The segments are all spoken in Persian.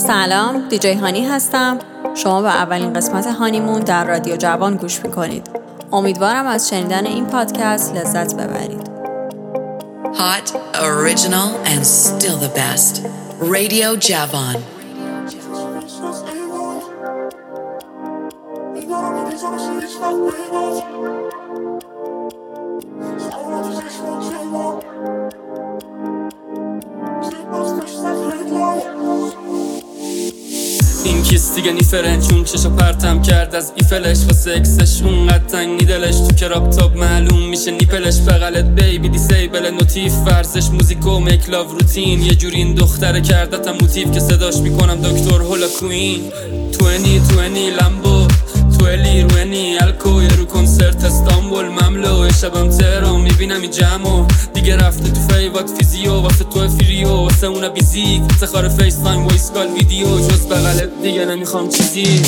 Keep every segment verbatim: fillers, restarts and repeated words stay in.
سلام، دیجی هانی هستم. شما به اولین قسمت هانیمون در رادیو جوان گوش میکنید. امیدوارم از شنیدن این پادکست لذت ببرید. Hot, original and still the best. Radio Javan. این کیست دیگه نیفرنچون چشو پرتم کرد از ایفلش واسه اکسش اونقدر تنگ نیدلش تو که رابطاب معلوم میشه نیپلش بغلت بیبی دیسیبل نوتیف ورزش موزیکو میک لاو روتین یه جوری این دختره کردتم موتیف که صداش میکنم دکتر هولا کوین توینی توینی لمبو تویلی روینی الکو یه رو کنسرت استانبول مملو شبم تهران میبینم این جمعو دیگه رفته تو فیوات فیزیو واسه تو فریو واسه اونا بیزیک افتخار فیس تایم وایس کال ویدیو جز بغلت دیگه نمیخوام چیزی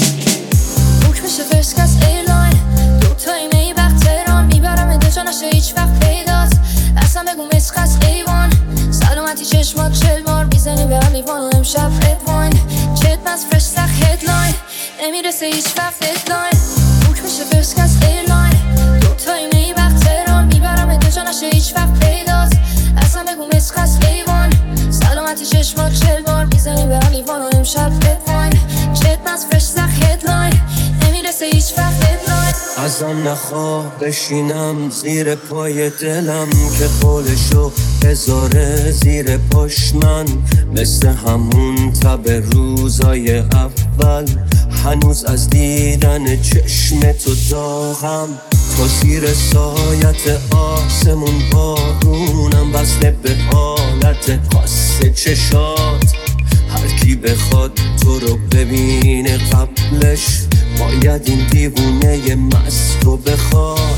بوک میشه فرست کلاس ایرلاین دو تایی میبخت تهران میبرم ادجا نشه هیچ وقت پیداست اصلا بگو مسخص ایوان سلامتی چشمات چل بار میزنی به لیوان و امشب رد واین چت بس فرش سخ هدلاین نمیرسه هیچ وقت ددلاین بوک میشه فرست کلاس ایرلاین دو تایی میبخت تهران میبرم ادجا نشه هیچ وقت پیداست اصلا بگو مسخص ایوان سلامتی چشمات چل بار میزنی به لیوان و امشب رد واین چت بس فرش سخ هدلاین نمیرسه هیچ وقت ددلاین ازم نخواه بشینم زیر پای دلم که قولشو بذاره زیر پاش من مثل همون تب روزای اول هنوز از دیدن چشم تو داغم تو زیر سایت آسمون بارونم وصله به حالت خاص چشات هر کی بخواد تو رو ببینه قبلش باید این دیوونه مست رو بخواد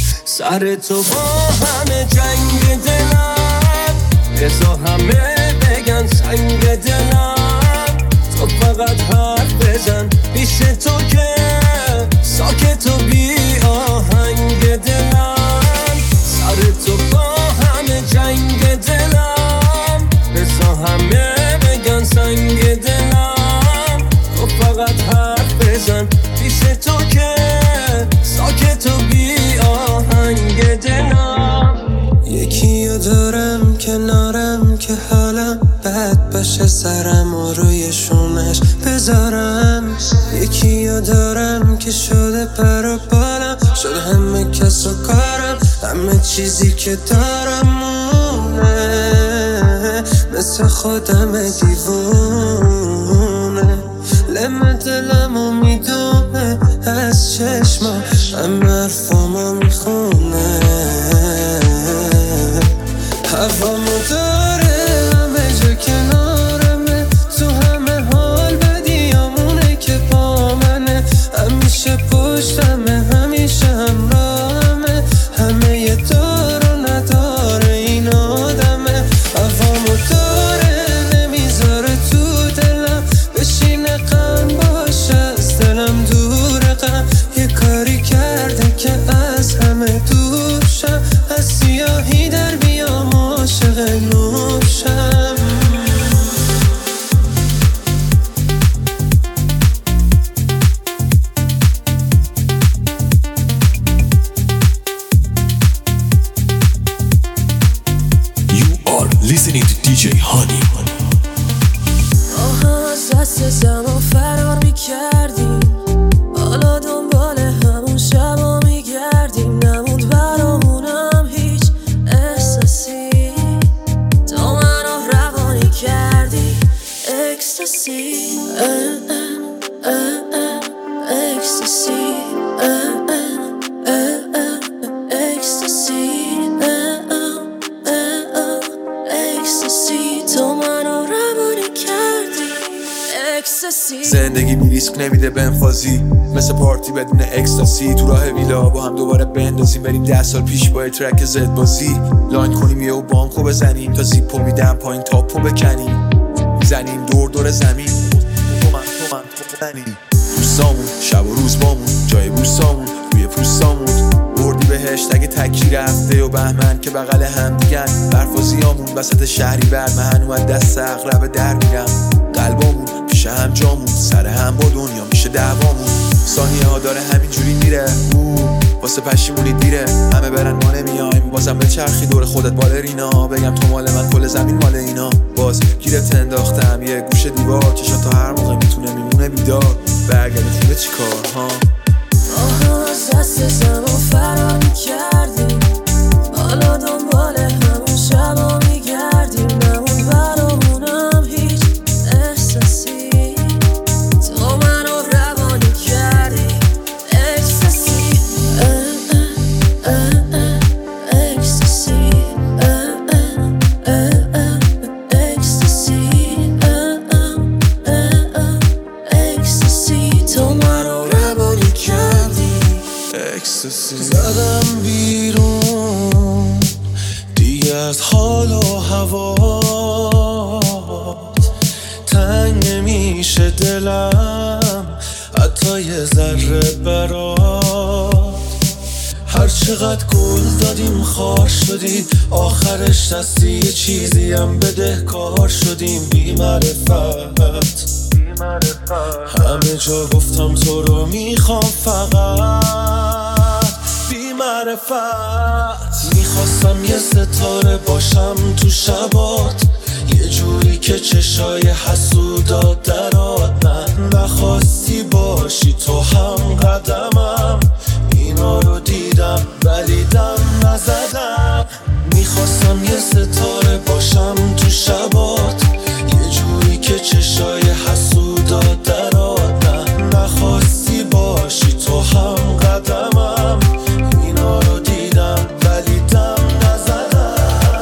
سر تو با همه جنگ دلم بزا همه بگن سنگ دلم تو فقط حرف بزن پیش تو که ساکت و بی آهنگ دلم سر تو با همه جنگ دلم بزا همه بگن سنگ دلم تو فقط حرف بزن پیش تو که ساکت و بی آهنگ دلم یکیو دارم کنارم که حالم بد باشه سرم و روی شونش بذارم یکیو دارم که شده پر و بالم شده همه کس و کارم همه چیزی که دارم مونه مثل خودم دیوونه لم دلمو میدونه از چشما همه حرفامو میخونه هوامو داره همه جا کنارمه تو همه حال بدیامونه که با منه همیشه پشتمه همیشه همراهمه همه یه دار و نداره این آدمه هوامو داره نمیذاره تو دلم بشینه غم باشه از دلم دوره غم یه کاری کرده که از همه دوشم از سیاهی در بیام عاشق نوشم You are listening to دیجی هانی. آها از دست زمان فرار میکردیم حالا دنبال همون شبا میگردیم نموند برامونم هیچ احساسی تو منو روانی کردی اکستاسی اکستاسی اکستاسی اکستاسی تو منو روانی کردی اکستاسی زندگی بی ریسک نمیده بنفازی مثل پارتی بدون اکستاسی تو راه ویلا با هم دوباره بندازیم بریم ده سال پیش با ترک زد بازی لاین کنیم یه و بانکو بزنیم تا زیپو میدم پایین تاپو بکنیم میزنیم دور دور زمین تو من تو من تو بزنیم دوستامون شب و روز بامون جای بوستامون روی پوستامون بردی بهشت اگه تکی رفته و بهمن که بغل هم دیگن برفازیامون وسط شهری بر من هنو از دست اغرب در میرم قلبامون پیش میشه هم جامون، سر هم با دنیا میشه دعوامون. ثانیه ها داره همینجوری میره، واسه پشیمونی دیره، همه برن ما نمیایم، بازم به چرخی دور خودت بالرینا، بگم تو مال من کل زمین مال اینا. باز گیرت انداختم یه گوشه دیوار، چشم تا هر موقع میتونه میمونه بیدار، برگردی خونه چی کار ها. آها از دست زمان فرار میکردیم، حالا دنبال همون شبا میگردیم، نمون برامونم هیچ احساسی، تو منو روانی کردی اکستاسی، اکستاسی، اکستاسی، اکستاسی، تو منو روانی کردی اکستاسی. زدم بیرون دیگه از حال و هوات، تنگ نمیشه دلم حتی یه ذره برات. هر چقدر گل دادیم خار شدیم، آخرش دستی یه چیزی هم بدهکار شدیم. بی معرفت همه جا گفتم تو رو میخوام، فقط بی معرفت. میخواستم یه ستاره باشم تو شبات، یه جوری که چشای حسودات درات، من نخواستی باشی تو هم قدمم. اینا رو دیدم ولی دم نزدم. میخواستم یه ستاره باشم تو شبات، یه جوری که چشای حسودات درات، من نخواستی باشی تو هم قدمم. اینا رو دیدم ولی دم نزدم.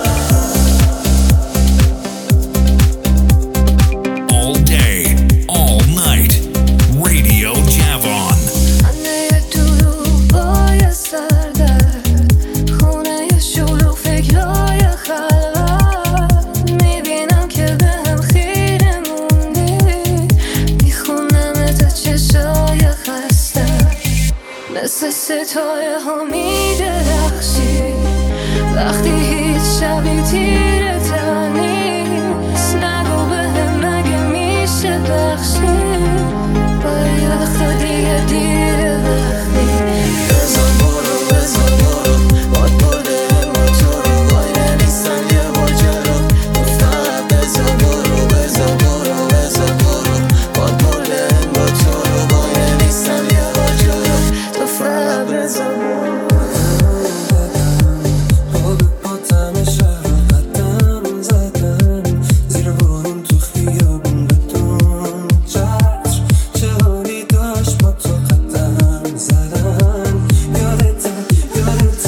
All day, all night, Radio Javon. خنده دروغ بای سردرد، خونه شلوغ فکرهای خلوت، میبینم که به هم خیره موندی، میخونم تا چشای خسته، مثل ستاره ها میدرخشی وقتی هیچ شبی تیره تر نیست. نگو به هم مگه میشه بخشی، ولی وقتا دیگه دیره وقتی. بزن برو بزن برو، باد برده موتور رو، وای نمیستن یه ماجرا، گفتم بزن برو بزن برو بزن برو، باد برده موتور رو، وای نمیستن یه ماجرا، تو فقط بزن برو. باد پاتم شهر قدم زدم، زیر بارون تو خیابون بدون چتر، چه حالی داشت با تو قدم زدم. یادت یادت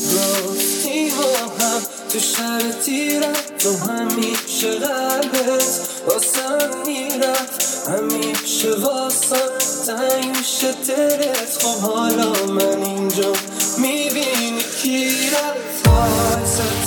میگفتی با هم تو شهر تیرت، تو همیشه قلبت واسم میرفت، همیشه واسم تنگ میشه دلت. خب حالا من اینجا میبینی کی رفت. آی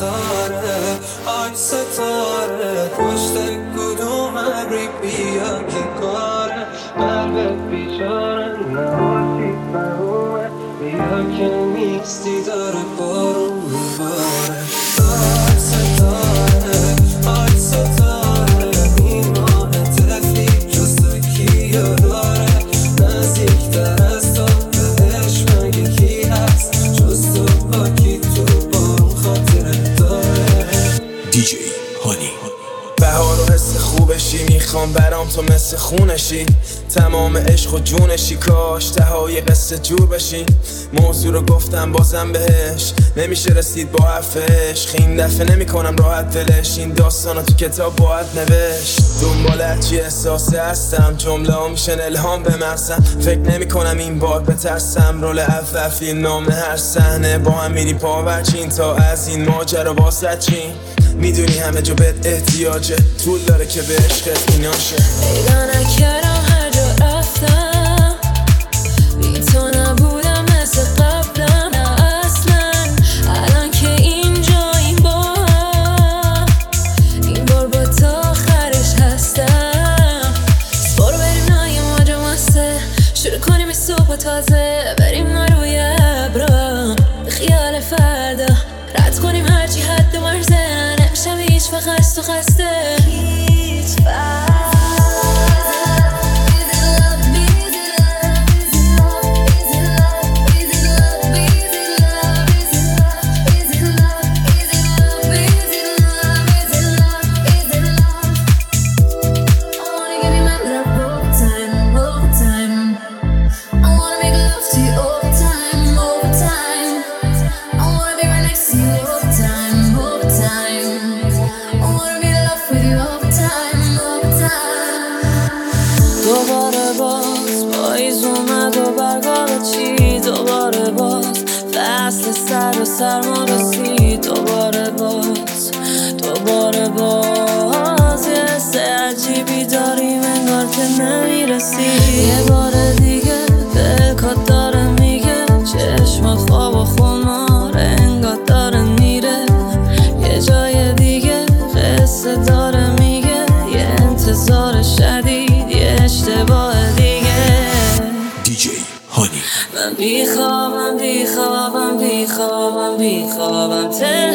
ستاره آی ستاره، پشت کدوم ابری بیا کی کاره، قلبت بیچاره نباشی فهمه، بیا که نیستی داره بارون میباره. آی ستاره آی ستاره، این ماه تفلی جز تو کیو داره، نزدیکتر از تو بهش مگه کی هست، جز تو با کی تو بارون خاطره داره. دیجی هانی. بهار و حس خوبشی، میخوام برام تو مثل خونشی، تمام عشق و جونشی، کاش تهای قصه جور بشی. موضوع رو گفتم بازم بهش، نمیشه رسید با حرفش، این دفعه نمی کنم راحت دلش، این داستانو تو کتاب باید نوشت. دنبالت چی احساسه هستم، جمله ها میشن الهام به مغزم، فکر نمی کنم این بار بترسم، رول اول فیلم نامه هر صحنه، با هم میری پاورچین تا از این ماجرا واسه چین. میدونی همه جا بهت احتیاجه، طول داره که به عشقت ایناشه. پیدا نکردم هر جا رفتم، بی تو نبودم مثل قبلم، نه اصلا الان که اینجا این بار، این بار با تا آخرش هستم. برو بریم نای ماجا ماسته، شروع کنیم این صبح تازه، بریم ما روی ابرا به خیال فردا، رد کنیم هرچی حد مرزه، نمیشم هیچ وقت تو خسته هیچ وقت. سر و سرما رسید دوباره باز دوباره باز یه حس عجیبی داریم انگار که نمیرسی یه بار دیگه دلکات داره میگه چشمات خواب و خمار انگار داره میره یه جای دیگه قصه داره میگه یه انتظار شدید یه اشتباه دیگه دیجی هانی من بیخوابم بیخوابم بیخوابم بیخوابم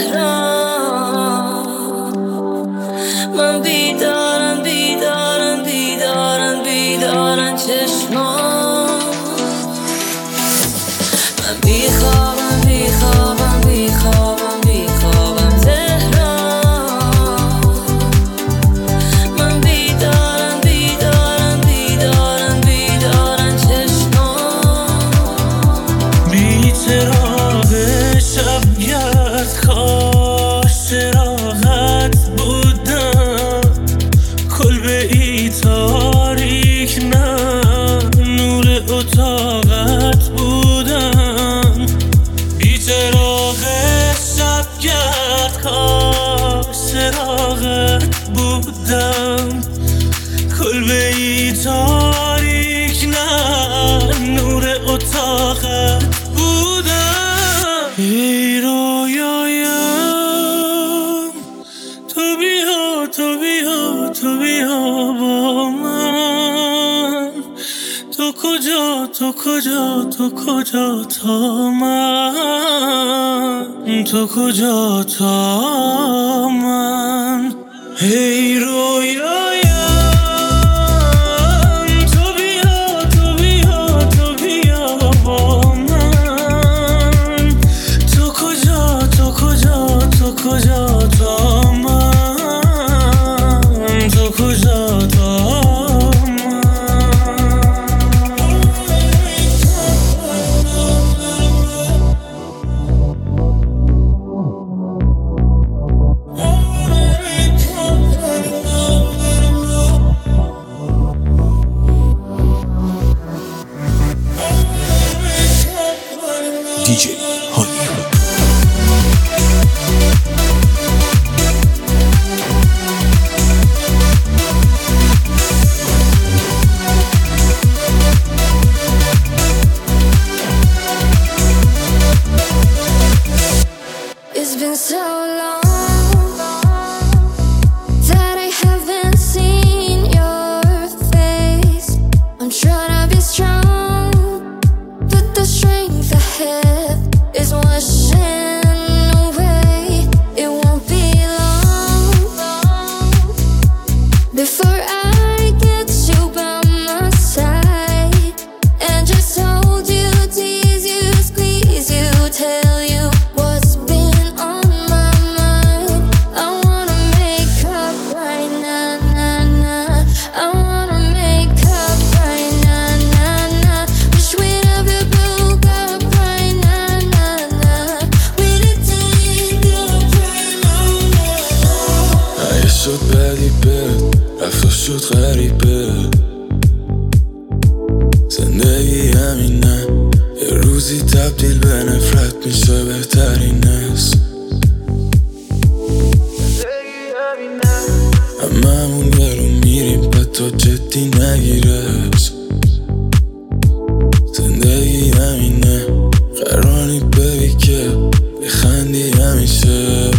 تهران من بیدارم بیدارم بیدارم بیدارم چشمان من بیخوابم بیخوابم بیخوابم بیخوابم تهران من بیدارم بیدارم بیدارم بیدارم چشمان بی چراغ شبگرد کاش چراغت بودم کلبه ای تاریک نه نور اتاقت بودم بی چراغ شبگرد کاش چراغت بودم کلبه ای تاریک نه نور اتاقت بودم ای رویایم تو بیا تو بیا تو بیا با من تو کجا تو کجا تو کجا تا من تو کجا تا من ای رویایم تو بیا تو بیا تو بیا با من تو کجا تو کجا تو کجا تا من تو کجا تا دیجی هانی It's been so long that I haven't seen your face. I'm trying to be strong, but the strength I have is washing away. It won't be long before I get you by my side and just hold you, tease you, squeeze you, tell you what's been on my mind. I wanna make up right now, nah, nah. I wanna make up right now, nah, nah. Wish we'd have the book up right now, nah, nah. We did take up right now, nah. اگه شد بدی بد رفت و شد غریبه زندگی همینه یه روزی تبدیل به نفرت میشه بهترین است هممون برو میریم به تو جدی نگیرش زندگی همینه قرانی ببی که بخندی همیشه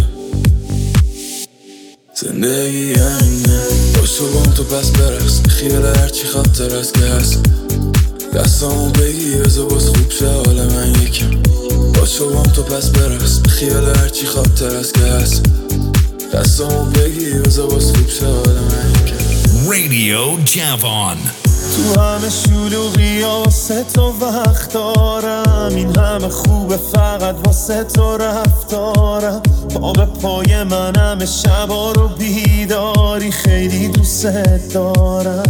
زندگی همینه باشو بام تو پس برقص خیال هرچی خاطر از که هست دستامو بگی بزا باز خوب شه حال من یکم باشو بام تو پس برقص خیال هرچی خاطر از که هست دستامو بگی بزا باز خوب شه حال من یکم رادیو جوان تو همه شلوغی واسه تو وقت دارم این همه خوبه فقط واسه تو رفتارم پا به پای من همه شبا رو بیداری خیلی دوست دارم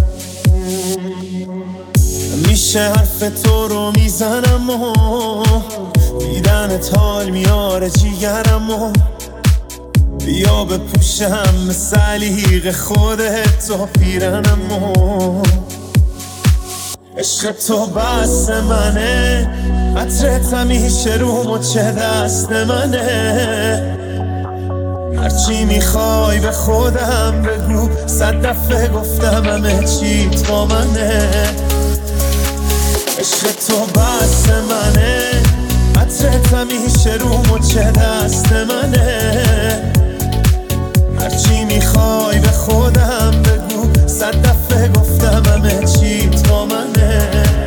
میشه حرف تو رو میزنم و دیدنت حال میاره جیگرم و بیا بپوشم سلیق خودت و پیرنم و عشق تو بس منه، عطرت همیشه روم و چه دست منه. هرچی میخوای به خودم بگو، صد دفعه گفتم همه چی تو منه. عشق تو بس منه، عطرت همیشه روم و چه دست منه. هرچی میخوای به خودم بگو، صد دفعه گفتم همه چی تو منه.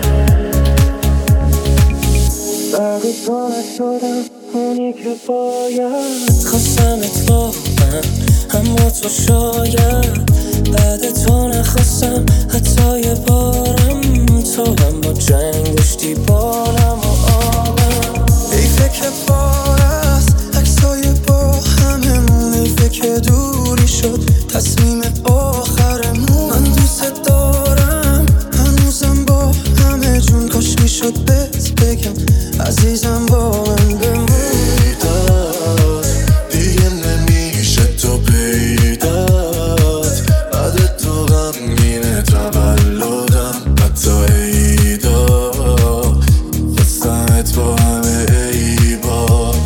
بقی تو نشدم اونی که باید، خواستم اتفاقا هم با تو شاید، بعد تو نخواستم حتی یه بارم، تو هم با جنگ داشتی بالم و آبم. حیفه که بار است عکسای با هممون، حیفه که دوری شد تصمیم آخرمون. من دوست دارم هنوزم با همه جون، کاش میشد بهت بگم عزیزم با من بمون. پیدات دیگه نمیشه تو پیدات، بعد تو غمگینه تولدم حتی عیدا، خواستمت با همه عیبات.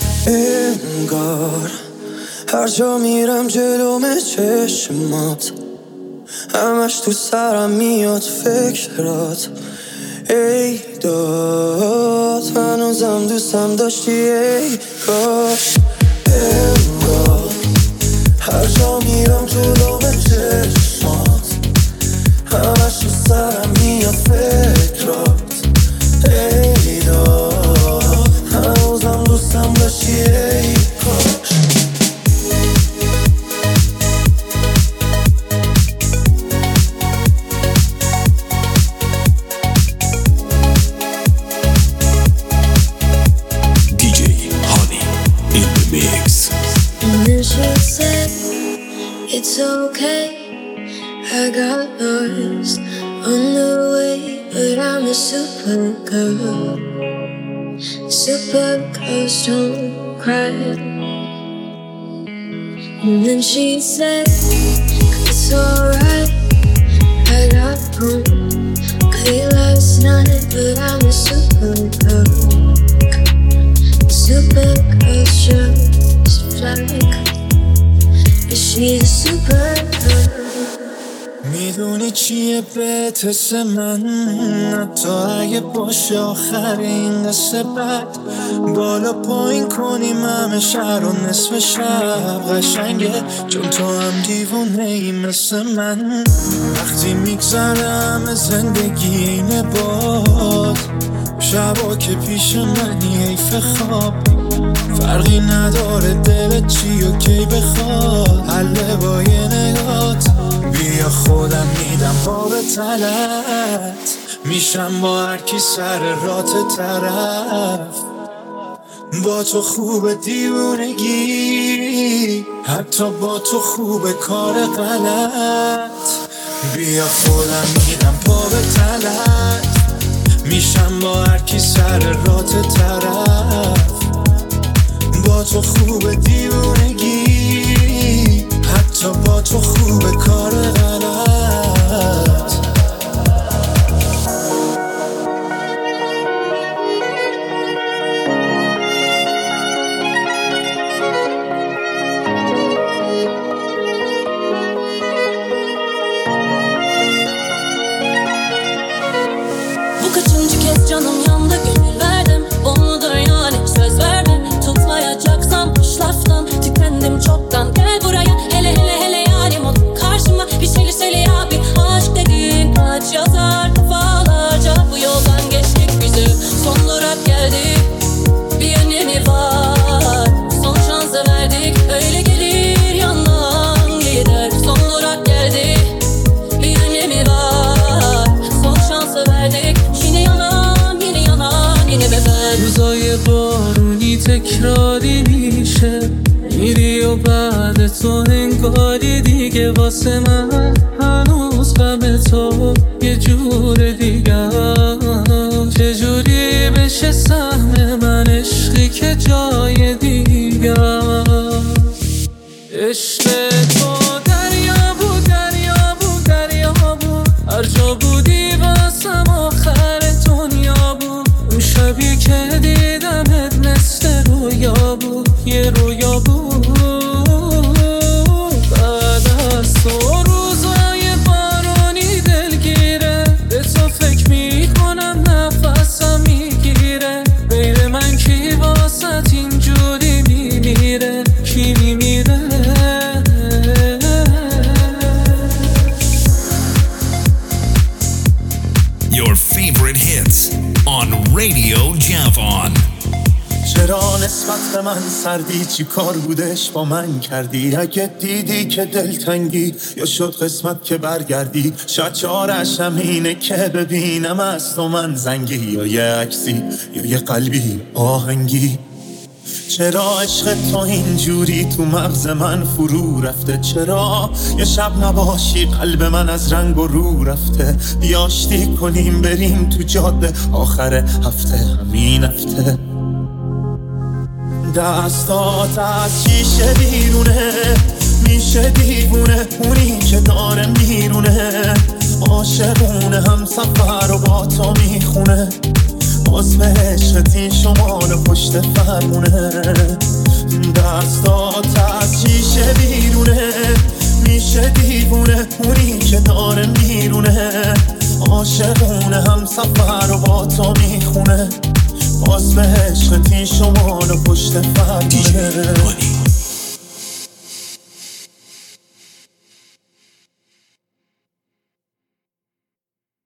انگار هر جا میرم جلوم چشمات، همش تو سرم میاد فکرات. ای داد هنوزم دوستم داشتی ای کاش. انگار هر جا میرم جلوم چشمات، همش تو سرم میاد فکرات. ای داد هنوزم دوستم داشتی ای کاش. It's okay, I got lost on the way, but I'm a super girl. Super girls don't cry. And then she said, it's alright, I got home late last night, but I'm a super girl. Super girls just fly. She's a supergirl. میدونی چیه بهت حس من، حتی اگه باشه آخرین قصه بد، بالا پایین کنیم همه شهر و نصف شب قشنگه، چون تو هم دیوونه ای مثل من. وقتی میگذرم زندگی اینه باد، شبا که پیش منی حیف خواب، فرقی نداره دلت چی و کی بخواد، حله با یه نگات. بیا خودم میدم باب تلت، میشم با هر کی سر رات طرف. با تو خوب دیوونگی، حتی با تو خوب کار غلط. بیا خودم میدم باب تلت، میشم با هر کی سر رات طرف. با تو خوب دیوونگی، حتی با تو خوب کار غلط. Bu kaçıncı kez canım yandı, gönül verdim, onu da yani söz verdim. Tutmayacaksam boş laftan tükendim çoktan. Gel buraya hele hele hele yarim ol karşıma, bir şeyler söyle abi. Aşk dediğin kaç yazar defalarca, bu yoldan geçtik bize son durak geldik. Bir önemi var, son şansı verdik, öyle gelir yandan gider. Son durak geldik, bir önemi var, son şansı verdik. Yine yanan yine yanan yine beben. روزای بارونی تکراری میشه، میری و بعد تو انگاری دیگه واسه من هنوز غم تو یه جور دیگه. چجوری بشه سهم من عشقی که جای دیگه. عشق تو دریا بود دریا بود دریا بود، هر جا بودی واسه ما Radio Javon. چرا نسبت به من سردی؟ چی کار بودش با من کردی؟ اگه دیدی که دلتنگی یا شد قسمت که برگردی، شاید چارش همینه که ببینم از تو من زنگی، یا یه عکسی یا یه قلبی آهنگی. چرا عشق تو اینجوری تو مغز من فرو رفته؟ چرا یه شب نباشی قلب من از رنگ و رو رفته؟ بیاشتی کنیم بریم تو جاده آخر هفته، همین هفته. دستات از شیشه بیرونه میشه دیوونه، اونی که داره میرونه عاشقونه، هم سفر و با تو میخونه، باز به عشقت این شمال پشت فرمونه. دستات از شیشه بیرونه میشه دیوونه، اونی که داره میرونه عاشقونه، هم سفر و با تو میخونه، باز به عشقت این شمال پشت فرمونه.